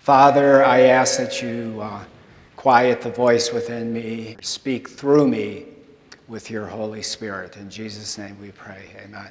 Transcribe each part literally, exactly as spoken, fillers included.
Father, I ask that you uh, quiet the voice within me, speak through me with your Holy Spirit. In Jesus' name we pray, amen.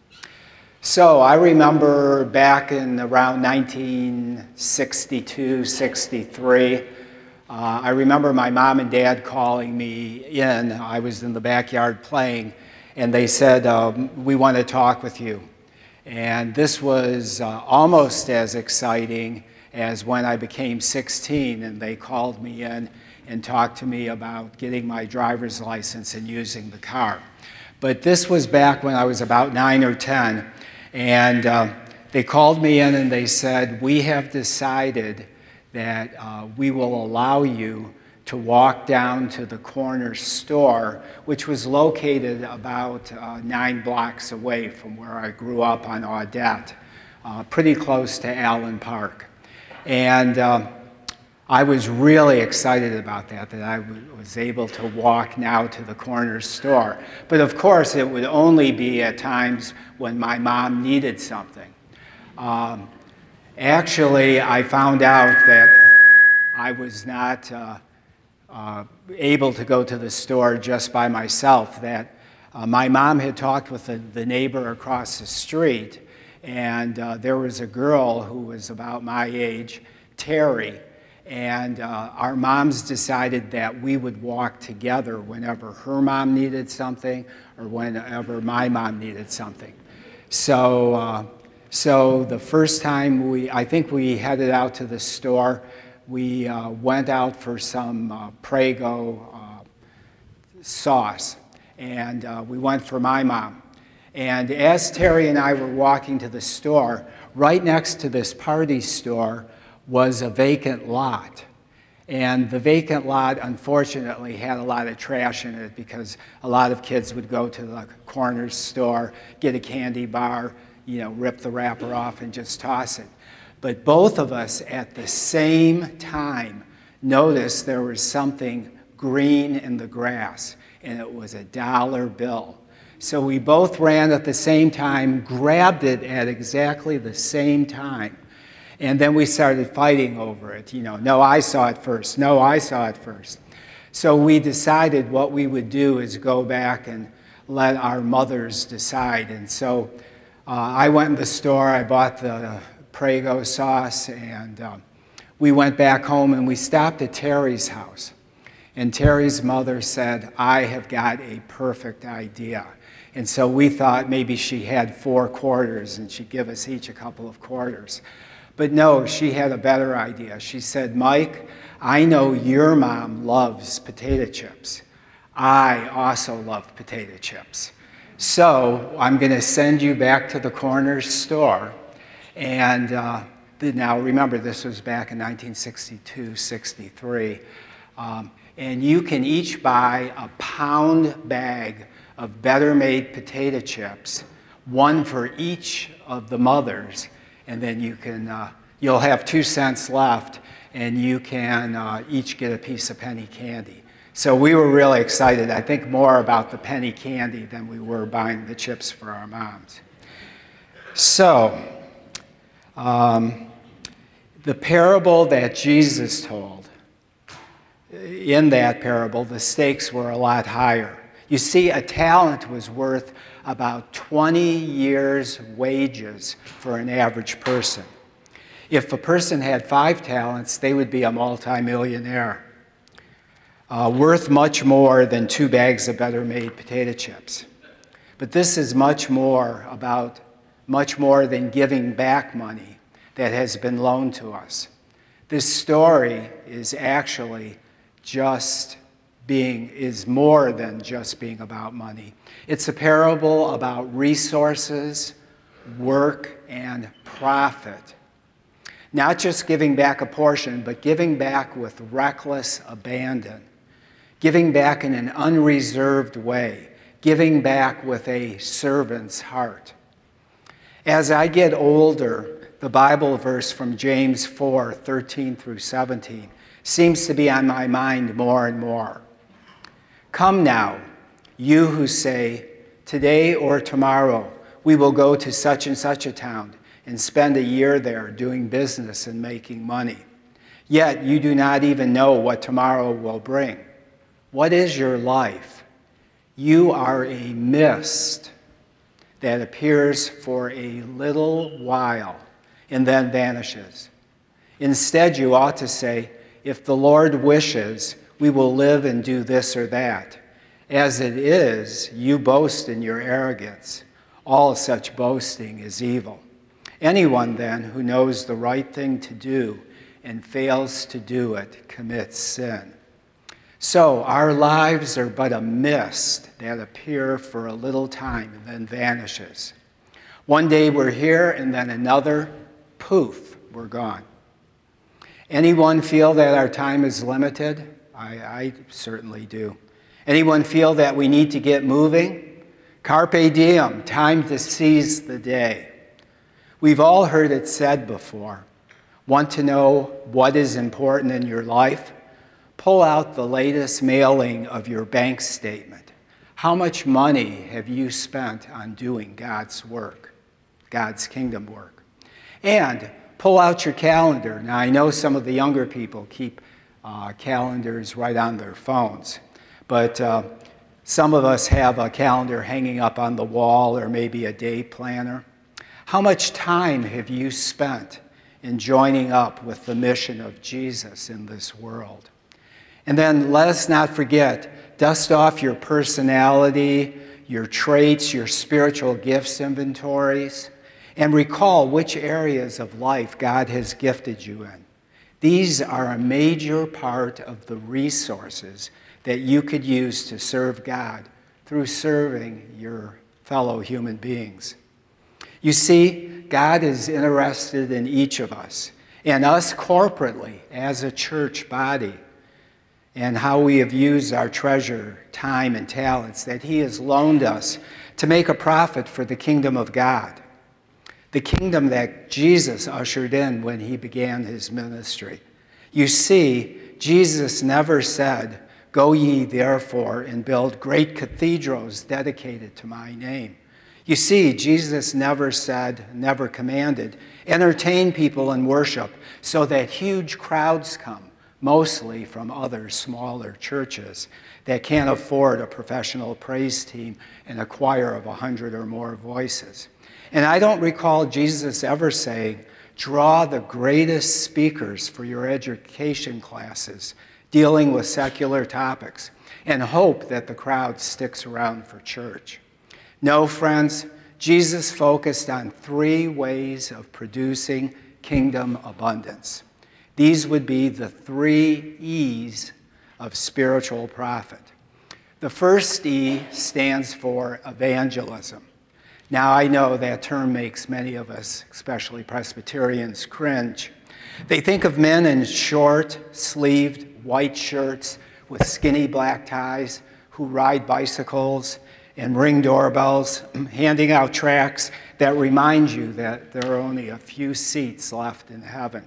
So I remember back in around nineteen sixty-two, sixty-three, uh, I remember my mom and dad calling me in. I was in the backyard playing, and they said, um, we want to talk with you. And this was uh, almost as exciting as when I became sixteen and they called me in and talked to me about getting my driver's license and using the car. But this was back when I was about nine or ten, and uh, they called me in and they said, we have decided that uh, we will allow you to walk down to the corner store, which was located about uh, nine blocks away from where I grew up on Audette, uh, pretty close to Allen Park. And uh, I was really excited about that, that I w- was able to walk now to the corner store. But of course, it would only be at times when my mom needed something. Um, actually, I found out that I was not uh, uh, able to go to the store just by myself, that uh, my mom had talked with the, the neighbor across the street, and uh, there was a girl who was about my age, Terry, and uh, our moms decided that we would walk together whenever her mom needed something or whenever my mom needed something. So, uh, so the first time we, I think we headed out to the store, we uh, went out for some uh, Prego uh, sauce, and uh, we went for my mom. And as Terry and I were walking to the store, right next to this party store was a vacant lot. And the vacant lot, unfortunately, had a lot of trash in it because a lot of kids would go to the corner store, get a candy bar, you know, rip the wrapper off and just toss it. But both of us at the same time noticed there was something green in the grass, and it was a dollar bill. So we both ran at the same time, grabbed it at exactly the same time, and then we started fighting over it. You know, no, I saw it first. No, I saw it first. So we decided what we would do is go back and let our mothers decide. And so uh, I went in the store, I bought the Prego sauce, and uh, we went back home and we stopped at Terry's house. And Terry's mother said, I have got a perfect idea. And so we thought maybe she had four quarters and she'd give us each a couple of quarters. But no, she had a better idea. She said, Mike, I know your mom loves potato chips. I also love potato chips. So I'm going to send you back to the corner store. And uh, now remember, this was back in nineteen sixty-two, sixty-three. Um, and you can each buy a pound bag of Better Made potato chips, one for each of the mothers, and then you can, uh, you'll have two cents left, and you can uh, each get a piece of penny candy. So we were really excited, I think more about the penny candy than we were buying the chips for our moms. So, um, the parable that Jesus told, in that parable, the stakes were a lot higher. You see, a talent was worth about twenty years' wages for an average person. If a person had five talents, they would be a multimillionaire, uh, worth much more than two bags of Better Made potato chips. But this is much more about, much more than giving back money that has been loaned to us. This story is actually just being, is more than just being about money. It's a parable about resources, work, and profit. Not just giving back a portion, but giving back with reckless abandon. Giving back in an unreserved way. Giving back with a servant's heart. As I get older, the Bible verse from James four, thirteen through seventeen seems to be on my mind more and more. Come now, you who say, today or tomorrow we will go to such and such a town and spend a year there doing business and making money. Yet you do not even know what tomorrow will bring. What is your life? You are a mist that appears for a little while and then vanishes. Instead, you ought to say, if the Lord wishes, we will live and do this or that. As it is, you boast in your arrogance. All such boasting is evil. Anyone, then, who knows the right thing to do and fails to do it commits sin. So our lives are but a mist that appear for a little time and then vanishes. One day we're here, and then another, poof, we're gone. Anyone feel that our time is limited? I, I certainly do. Anyone feel that we need to get moving? Carpe diem, time to seize the day. We've all heard it said before. Want to know what is important in your life? Pull out the latest mailing of your bank statement. How much money have you spent on doing God's work, God's kingdom work? And pull out your calendar. Now, I know some of the younger people keep uh, calendars right on their phones, but uh, some of us have a calendar hanging up on the wall or maybe a day planner. How much time have you spent in joining up with the mission of Jesus in this world? And then let us not forget, dust off your personality, your traits, your spiritual gifts inventories, and recall which areas of life God has gifted you in. These are a major part of the resources that you could use to serve God through serving your fellow human beings. You see, God is interested in each of us, and us corporately as a church body, and how we have used our treasure, time, and talents that he has loaned us to make a profit for the kingdom of God, the kingdom that Jesus ushered in when he began his ministry. You see, Jesus never said, "Go ye therefore and build great cathedrals dedicated to my name." You see, Jesus never said, never commanded, entertain people in worship so that huge crowds come, mostly from other smaller churches that can't afford a professional praise team and a choir of a hundred or more voices. And I don't recall Jesus ever saying, draw the greatest speakers for your education classes dealing with secular topics and hope that the crowd sticks around for church. No, friends, Jesus focused on three ways of producing kingdom abundance. These would be the three E's of spiritual profit. The first E stands for evangelism. Now, I know that term makes many of us, especially Presbyterians, cringe. They think of men in short-sleeved white shirts with skinny black ties who ride bicycles and ring doorbells, handing out tracts that remind you that there are only a few seats left in heaven.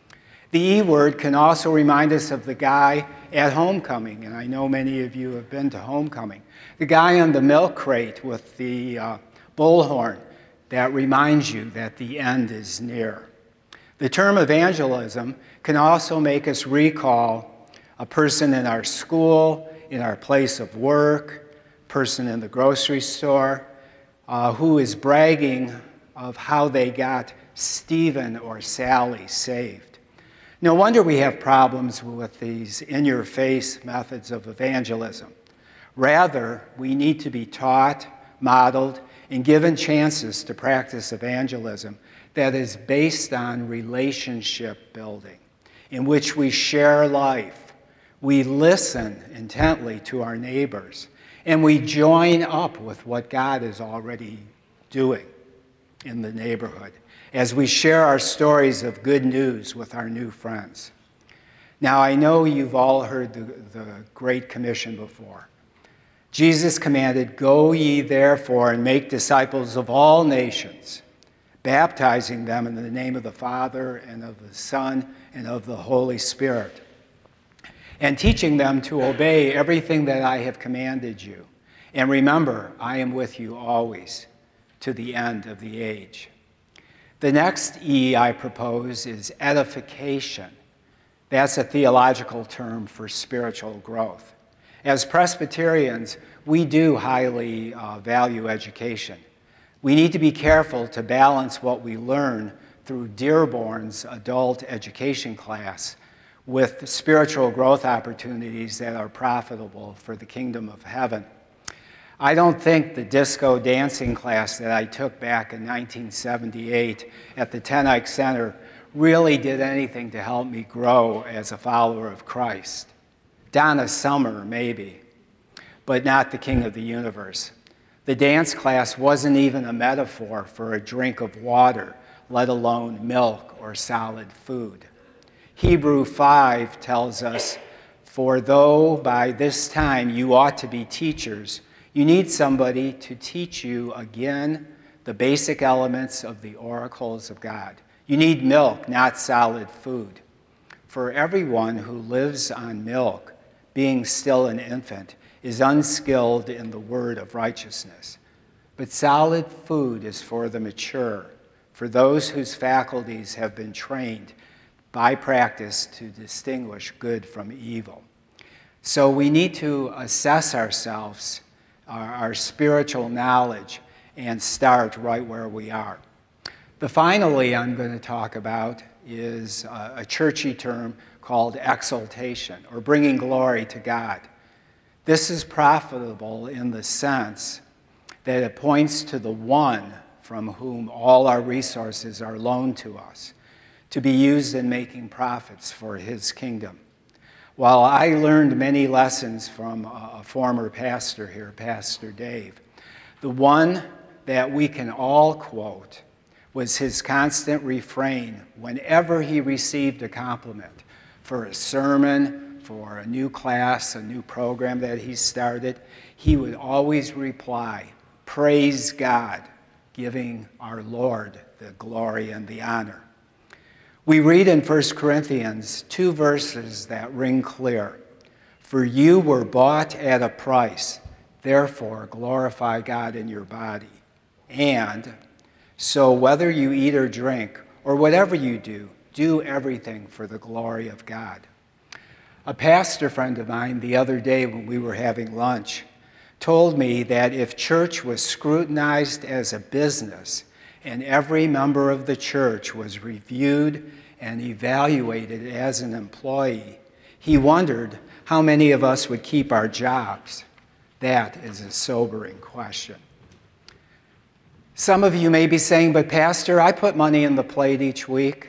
The E word can also remind us of the guy at homecoming, and I know many of you have been to homecoming. The guy on the milk crate with the uh, bullhorn that reminds you that the end is near. The term evangelism can also make us recall a person in our school, in our place of work, person in the grocery store, uh, who is bragging of how they got Stephen or Sally saved. No wonder we have problems with these in-your-face methods of evangelism. Rather, we need to be taught, modeled, and given chances to practice evangelism that is based on relationship building, in which we share life, we listen intently to our neighbors, and we join up with what God is already doing in the neighborhood as we share our stories of good news with our new friends. Now, I know you've all heard the, the Great Commission before. Jesus commanded, "Go ye therefore and make disciples of all nations, baptizing them in the name of the Father and of the Son and of the Holy Spirit, and teaching them to obey everything that I have commanded you. And remember, I am with you always, to the end of the age." The next E I propose is edification. That's a theological term for spiritual growth. As Presbyterians, we do highly uh, value education. We need to be careful to balance what we learn through Dearborn's adult education class with spiritual growth opportunities that are profitable for the kingdom of heaven. I don't think the disco dancing class that I took back in nineteen seventy-eight at the Ten Eyck Center really did anything to help me grow as a follower of Christ. Donna Summer, maybe, but not the King of the universe. The dance class wasn't even a metaphor for a drink of water, let alone milk or solid food. Hebrew five tells us, "For though by this time you ought to be teachers, you need somebody to teach you again the basic elements of the oracles of God. You need milk, not solid food. For everyone who lives on milk, being still an infant, is unskilled in the word of righteousness. But solid food is for the mature, for those whose faculties have been trained by practice to distinguish good from evil." So we need to assess ourselves, our, our spiritual knowledge, and start right where we are. The finally I'm going to talk about is a, a churchy term called exaltation, or bringing glory to God. This is profitable in the sense that it points to the one from whom all our resources are loaned to us, to be used in making profits for his kingdom. While I learned many lessons from a former pastor here, Pastor Dave, the one that we can all quote was his constant refrain whenever he received a compliment for a sermon, for a new class, a new program that he started. He would always reply, "Praise God," giving our Lord the glory and the honor. We read in First Corinthians two verses that ring clear. "For you were bought at a price, therefore glorify God in your body." And, "So whether you eat or drink, or whatever you do, do everything for the glory of God." A pastor friend of mine the other day when we were having lunch told me that if church was scrutinized as a business and every member of the church was reviewed and evaluated as an employee, he wondered how many of us would keep our jobs. That is a sobering question. Some of you may be saying, "But Pastor, I put money in the plate each week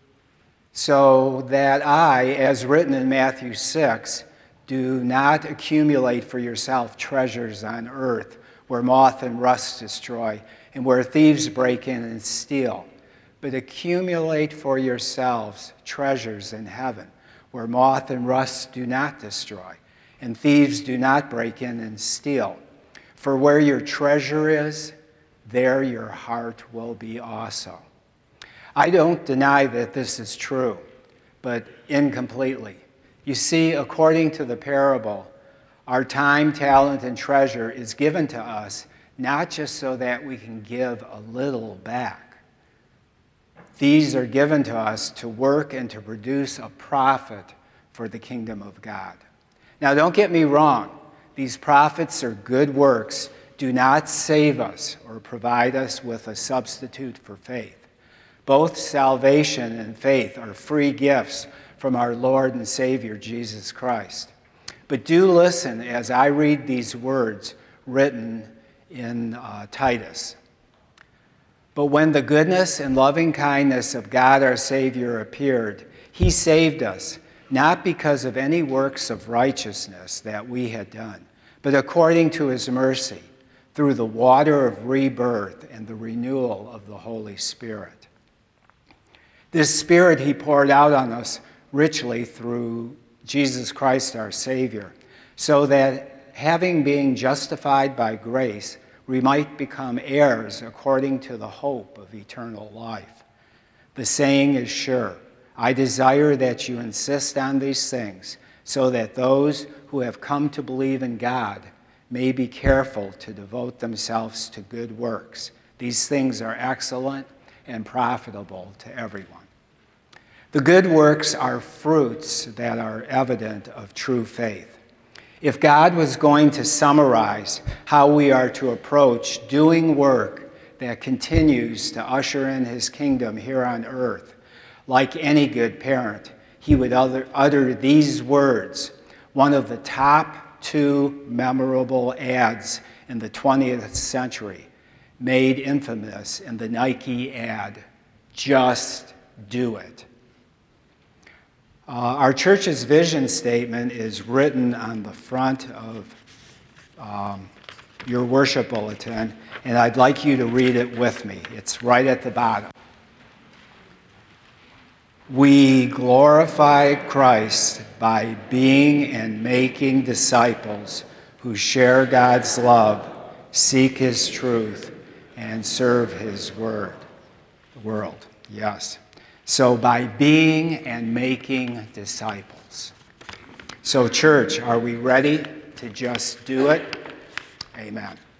so that I, as written in Matthew six, do not accumulate for yourself treasures on earth where moth and rust destroy and where thieves break in and steal, but accumulate for yourselves treasures in heaven where moth and rust do not destroy and thieves do not break in and steal. For where your treasure is, there your heart will be also." I don't deny that this is true, but incompletely. You see, according to the parable, our time, talent, and treasure is given to us not just so that we can give a little back. These are given to us to work and to produce a profit for the kingdom of God. Now, don't get me wrong. These profits or good works do not save us or provide us with a substitute for faith. Both salvation and faith are free gifts from our Lord and Savior, Jesus Christ. But do listen as I read these words written in uh, Titus. "But when the goodness and loving kindness of God our Savior appeared, he saved us, not because of any works of righteousness that we had done, but according to his mercy, through the water of rebirth and the renewal of the Holy Spirit. This Spirit he poured out on us richly through Jesus Christ our Savior, so that having been justified by grace, we might become heirs according to the hope of eternal life. The saying is sure, I desire that you insist on these things, so that those who have come to believe in God may be careful to devote themselves to good works. These things are excellent and profitable to everyone." The good works are fruits that are evident of true faith. If God was going to summarize how we are to approach doing work that continues to usher in his kingdom here on earth, like any good parent, he would utter, utter these words, one of the top two memorable ads in the twentieth century, made infamous in the Nike ad, "Just do it." Uh, our church's vision statement is written on the front of um, your worship bulletin, and I'd like you to read it with me. It's right at the bottom. We glorify Christ by being and making disciples who share God's love, seek his truth, and serve his word. World, yes. So by being and making disciples. So church, are we ready to just do it? Amen.